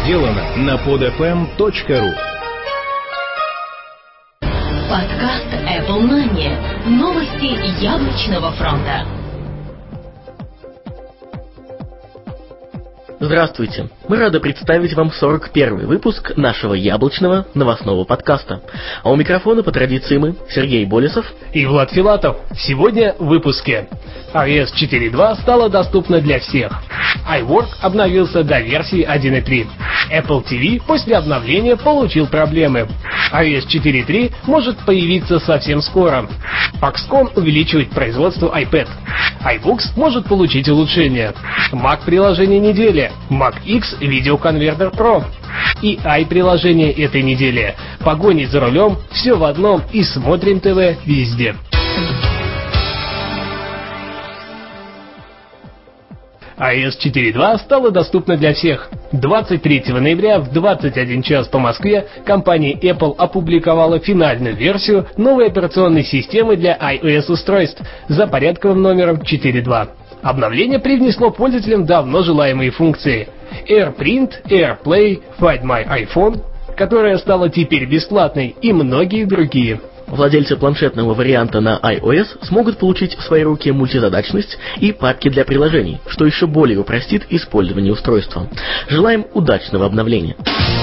сделано на podfm.ru. Подкаст Apple Money. Новости яблочного фронта. Здравствуйте! Мы рады представить вам 41-й выпуск нашего яблочного новостного подкаста. А у микрофона по традиции мы, Сергей Болесов и Влад Филатов. Сегодня в выпуске. iOS 4.2 стала доступна для всех. iWork обновился до версии 1.3. Apple TV после обновления получил проблемы. iOS 4.3 может появиться совсем скоро. Foxconn увеличивает производство iPad. iBooks может получить улучшение. Mac приложение недели. Mac X видеоконвертер Pro. И i-приложение этой недели. Погони за рулем, все в одном и смотрим ТВ везде. iOS 4.2 стала доступна для всех. 23 ноября в 21 час по Москве компания Apple опубликовала финальную версию новой операционной системы для iOS-устройств за порядковым номером 4.2. Обновление привнесло пользователям давно желаемые функции AirPrint, AirPlay, Find My iPhone, которая стала теперь бесплатной, и многие другие. Владельцы планшетного варианта на iOS смогут получить в свои руки мультизадачность и папки для приложений, что еще более упростит использование устройства. Желаем удачного обновления!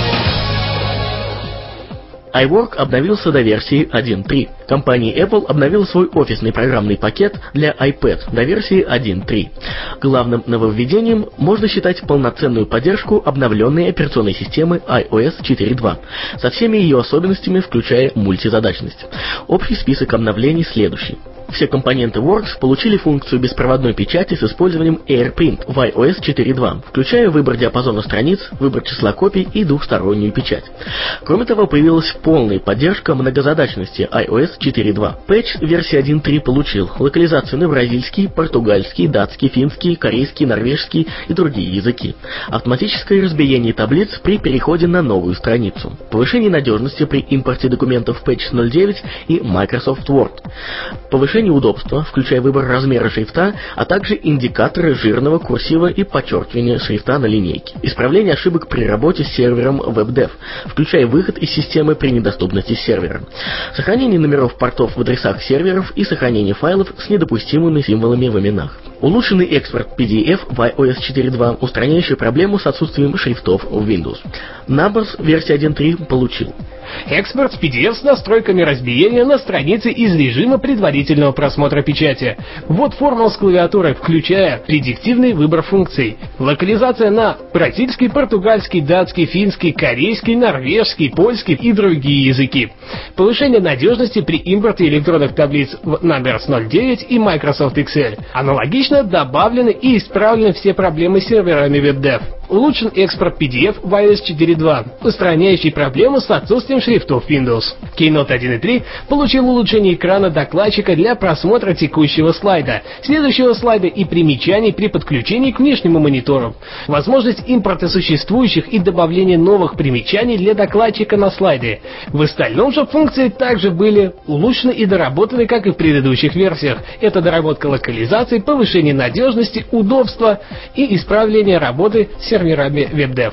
iWork обновился до версии 1.3. Компания Apple обновила свой офисный программный пакет для iPad до версии 1.3. Главным нововведением можно считать полноценную поддержку обновленной операционной системы iOS 4.2 со всеми ее особенностями, включая мультизадачность. Общий список обновлений следующий. Все компоненты Works получили функцию беспроводной печати с использованием AirPrint в iOS 4.2, включая выбор диапазона страниц, выбор числа копий и двухстороннюю печать. Кроме того, появилась полная поддержка многозадачности iOS 4.2. Патч версии 1.3 получил локализацию на бразильский, португальский, датский, финский, корейский, норвежский и другие языки. Автоматическое разбиение таблиц при переходе на новую страницу. Повышение надежности при импорте документов в Patch 0.9 и Microsoft Word. Повышение удобства, включая выбор размера шрифта, а также индикаторы жирного, курсива и подчеркивания шрифта на линейке. Исправление ошибок при работе с сервером WebDev, включая выход из системы при недоступности сервера. Сохранение номеров портов в адресах серверов и сохранение файлов с недопустимыми символами в именах. Улучшенный экспорт PDF в iOS 4.2, устраняющий проблему с отсутствием шрифтов в Windows. Numbers версия 1.3 получил экспорт PDF с настройками разбиения на странице из режима предварительного просмотра печати. Ввод формул с клавиатурой, включая предиктивный выбор функций. Локализация на бразильский, португальский, датский, финский, корейский, норвежский, польский и другие языки. Повышение надежности при импорте электронных таблиц в Numbers 0.9 и Microsoft Excel. Аналогично добавлены и исправлены все проблемы с серверами WebDev. Улучшен экспорт PDF в iOS 4.2, устраняющий проблему с отсутствием шрифтов Windows. Keynote 1.3 получил улучшение экрана докладчика для просмотра текущего слайда, следующего слайда и примечаний при подключении к внешнему монитору. Возможность импорта существующих и добавления новых примечаний для докладчика на слайды. В остальном же функции также были улучшены и доработаны, как и в предыдущих версиях. Это доработка локализации, повышение надежности, удобства и исправление работы с серверами WebDev.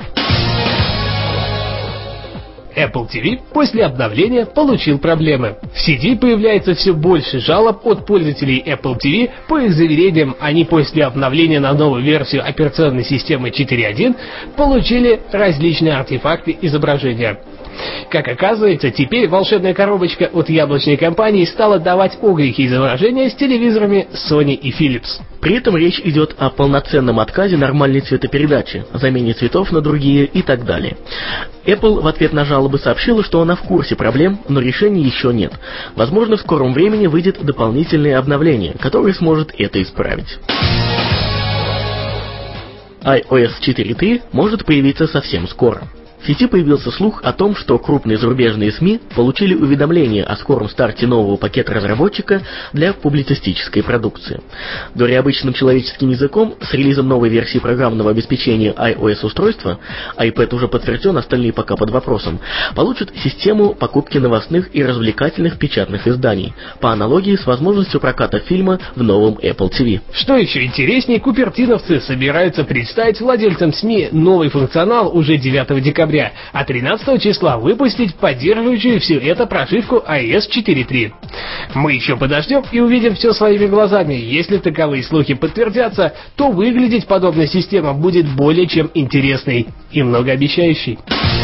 Apple TV после обновления получил проблемы. В сети появляется все больше жалоб от пользователей Apple TV. По их заверениям, они после обновления на новую версию операционной системы 4.1 получили различные артефакты изображения. Как оказывается, теперь волшебная коробочка от яблочной компании стала давать огрехи изображения с телевизорами Sony и Philips. При этом речь идет о полноценном отказе нормальной цветопередачи, замене цветов на другие и так далее. Apple в ответ на жалобы сообщила, что она в курсе проблем, но решения еще нет. Возможно, в скором времени выйдет дополнительное обновление, которое сможет это исправить. iOS 4.3 может появиться совсем скоро. В сети появился слух о том, что крупные зарубежные СМИ получили уведомление о скором старте нового пакета разработчика для публицистической продукции. Говоря обычным человеческим языком, с релизом новой версии программного обеспечения iOS-устройства, iPad уже подтвержден, остальные пока под вопросом, получат систему покупки новостных и развлекательных печатных изданий, по аналогии с возможностью проката фильма в новом Apple TV. Что еще интереснее, купертиновцы собираются представить владельцам СМИ новый функционал уже 9 декабря, а 13 числа выпустить поддерживающую все это прошивку iOS 4.3. Мы еще подождем и увидим все своими глазами. Если таковые слухи подтвердятся, то выглядеть подобная система будет более чем интересной и многообещающей.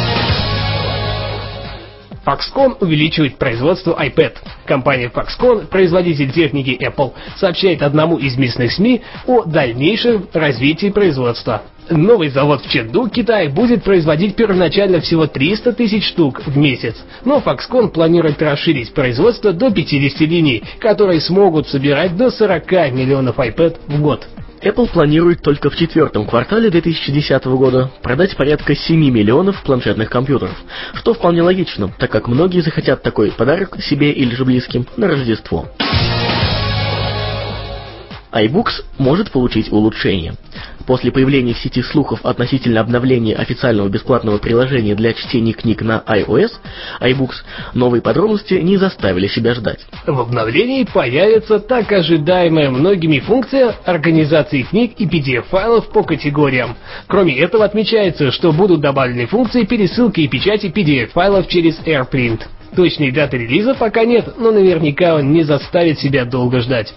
Foxconn увеличивает производство iPad. Компания Foxconn, производитель техники Apple, сообщает одному из местных СМИ о дальнейшем развитии производства. Новый завод в Чэнду, Китай, будет производить первоначально всего 300 тысяч штук в месяц, но Foxconn планирует расширить производство до 50 линий, которые смогут собирать до 40 миллионов iPad в год. Apple планирует только в четвертом квартале 2010 года продать порядка 7 миллионов планшетных компьютеров, что вполне логично, так как многие захотят такой подарок себе или же близким на Рождество. iBooks может получить улучшение. После появления в сети слухов относительно обновления официального бесплатного приложения для чтения книг на iOS, iBooks, новые подробности не заставили себя ждать. В обновлении появится так ожидаемая многими функция организации книг и PDF-файлов по категориям. Кроме этого, отмечается, что будут добавлены функции пересылки и печати PDF-файлов через AirPrint. Точной даты релиза пока нет, но наверняка он не заставит себя долго ждать.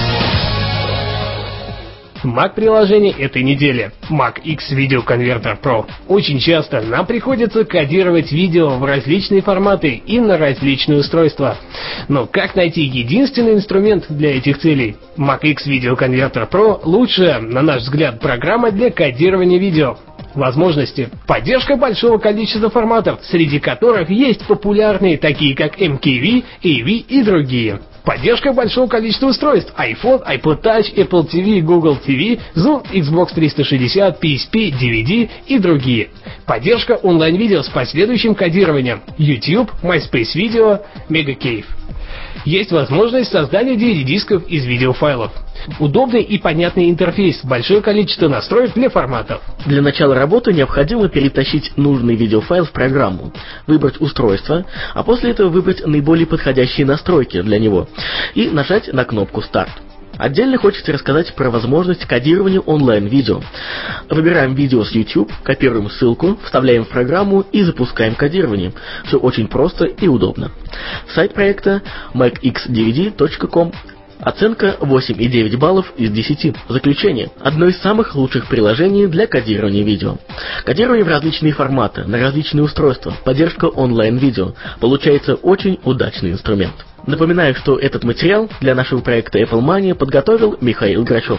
Mac-приложение этой недели. Mac X Video Converter Pro. Очень часто нам приходится кодировать видео в различные форматы и на различные устройства. Но как найти единственный инструмент для этих целей? Mac X Video Converter Pro лучшая, на наш взгляд, программа для кодирования видео. Возможности. Поддержка большого количества форматов, среди которых есть популярные, такие как MKV, AV и другие. Поддержка большого количества устройств: iPhone, iPod Touch, Apple TV, Google TV, Zoom, Xbox 360, PSP, DVD и другие. Поддержка онлайн-видео с последующим кодированием: YouTube, MySpace Video, MegaCave. Есть возможность создания DVD-дисков из видеофайлов. Удобный и понятный интерфейс, большое количество настроек для форматов. Для начала работы необходимо перетащить нужный видеофайл в программу, выбрать устройство, а после этого выбрать наиболее подходящие настройки для него и нажать на кнопку «Старт». Отдельно хочется рассказать про возможность кодирования онлайн-видео. Выбираем видео с YouTube, копируем ссылку, вставляем в программу и запускаем кодирование. Все очень просто и удобно. Сайт проекта macxdvd.com. Оценка 8,9 баллов из 10. Заключение. Одно из самых лучших приложений для кодирования видео. Кодирование в различные форматы, на различные устройства, поддержка онлайн-видео. Получается очень удачный инструмент. Напоминаю, что этот материал для нашего проекта Apple Mania подготовил Михаил Грачев.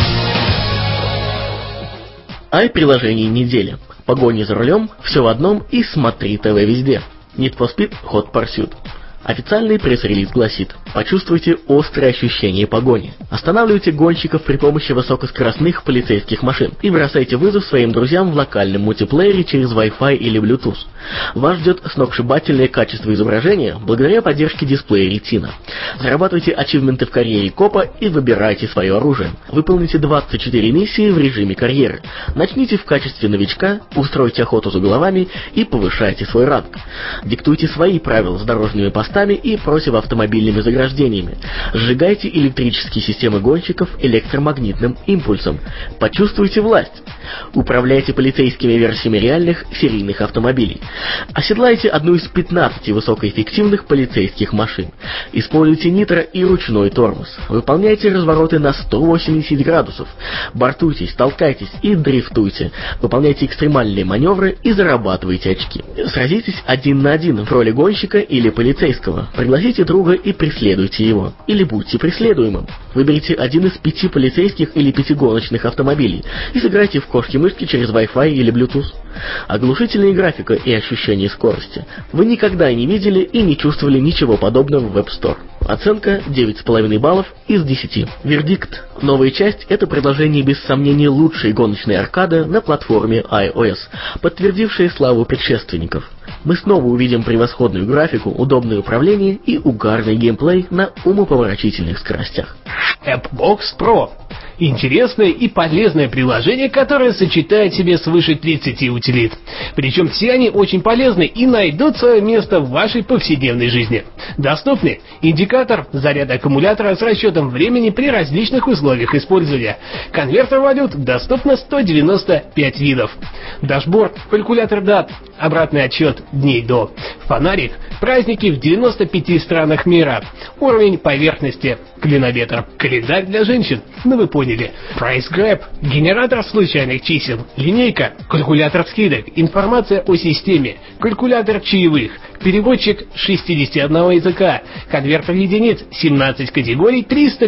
Приложение недели. Погони за рулем, все в одном и смотри ТВ везде. Need for Speed Hot Pursuit. Официальный пресс-релиз гласит: почувствуйте острое ощущение погони. Останавливайте гонщиков при помощи высокоскоростных полицейских машин и бросайте вызов своим друзьям в локальном мультиплеере через Wi-Fi или Bluetooth. Вас ждет сногсшибательное качество изображения благодаря поддержке дисплея Retina. Зарабатывайте ачивменты в карьере копа и выбирайте свое оружие. Выполните 24 миссии в режиме карьеры. Начните в качестве новичка, устройте охоту за головами и повышайте свой ранг. Диктуйте свои правила с дорожными постами и противоавтомобильными заграждениями. Сжигайте электрические системы гонщиков электромагнитным импульсом. Почувствуйте власть. Управляйте полицейскими версиями реальных серийных автомобилей. Оседлайте одну из 15 высокоэффективных полицейских машин. Используйте нитро и ручной тормоз. Выполняйте развороты на 180 градусов. Бортуйтесь, толкайтесь и дрифтуйте. Выполняйте экстремальные маневры и зарабатывайте очки. Сразитесь один на один в роли гонщика или полицейского. Пригласите друга и преследуйте его. Или будьте преследуемым. Выберите один из 5 полицейских или 5 гоночных автомобилей и сыграйте в кошки-мышки через Wi-Fi или Bluetooth. Оглушительная графика и ощущение скорости. Вы никогда не видели и не чувствовали ничего подобного в App Store. Оценка 9,5 баллов из 10. Вердикт. Новая часть — это предложение без сомнений лучшей гоночной аркады на платформе iOS, подтвердившей славу предшественников. Мы снова увидим превосходную графику, удобное управление и угарный геймплей на умопомрачительных скоростях. AppBox Pro. Интересное и полезное приложение, которое сочетает в себе свыше 30 утилит. Причем все они очень полезны и найдут свое место в вашей повседневной жизни. Доступны индикатор заряда аккумулятора с расчетом времени при различных условиях использования. Конвертер валют доступно 195 видов. Дашборд, калькулятор дат, обратный отсчет дней до. Фонарик, праздники в 95 странах мира. Уровень поверхности, клинометр. Календарь для женщин, ну вы поняли. Price Grab, генератор случайных чисел, линейка, калькулятор скидок, информация о системе, калькулятор чаевых, переводчик 61 языка, конвертер единиц, 17 категорий,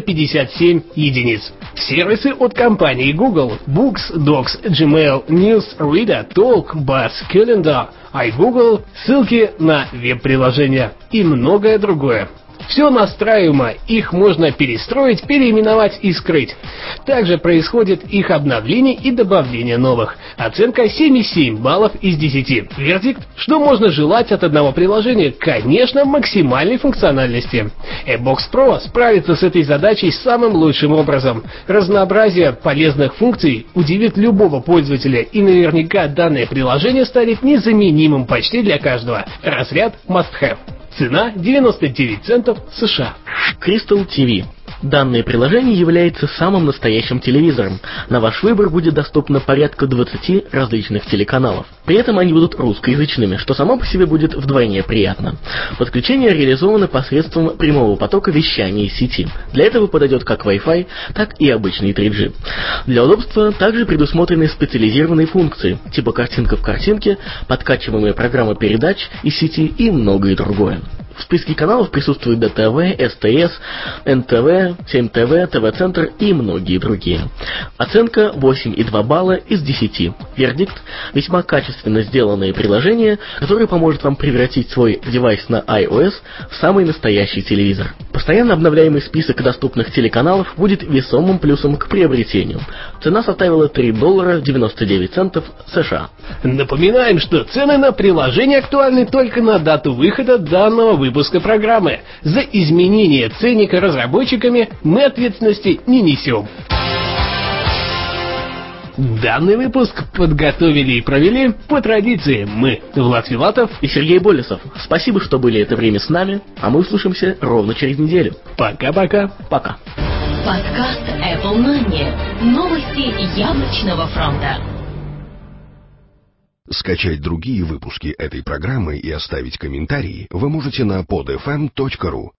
357 единиц. Сервисы от компании Google: Books, Docs, Gmail, News, Reader, Talk, Buzz, Calendar, iGoogle, ссылки на веб-приложения и многое другое. Все настраиваемо, их можно перестроить, переименовать и скрыть. Также происходит их обновление и добавление новых. Оценка 7,7 баллов из 10. Вердикт: что можно желать от одного приложения? Конечно, максимальной функциональности. AppBox Pro справится с этой задачей самым лучшим образом. Разнообразие полезных функций удивит любого пользователя, и наверняка данное приложение станет незаменимым почти для каждого. Разряд Must Have. Цена 99 центов США. Crystal TV. Данное приложение является самым настоящим телевизором. На ваш выбор будет доступно порядка 20 различных телеканалов. При этом они будут русскоязычными, что само по себе будет вдвойне приятно. Подключение реализовано посредством прямого потока вещания из сети. Для этого подойдет как Wi-Fi, так и обычный 3G. Для удобства также предусмотрены специализированные функции, типа картинка в картинке, подкачиваемая программа передач из сети и многое другое. В списке каналов присутствуют ДТВ, СТС, НТВ, 7ТВ, ТВ-центр и многие другие. Оценка 8,2 балла из 10. Вердикт: весьма качественно сделанное приложение, которое поможет вам превратить свой девайс на iOS в самый настоящий телевизор. Постоянно обновляемый список доступных телеканалов будет весомым плюсом к приобретению. Цена составила $3.99 США. Напоминаем, что цены на приложение актуальны только на дату выхода данного выпуска программы. За изменение ценника разработчиками мы ответственности не несем. Данный выпуск подготовили и провели по традиции мы, Влад Филатов и Сергей Болесов. Спасибо, что были это время с нами, а мы услышимся ровно через неделю. Пока-пока. Пока. Подкаст Apple Money. Новости яблочного фронта. Скачать другие выпуски этой программы и оставить комментарии вы можете на podfm.ru.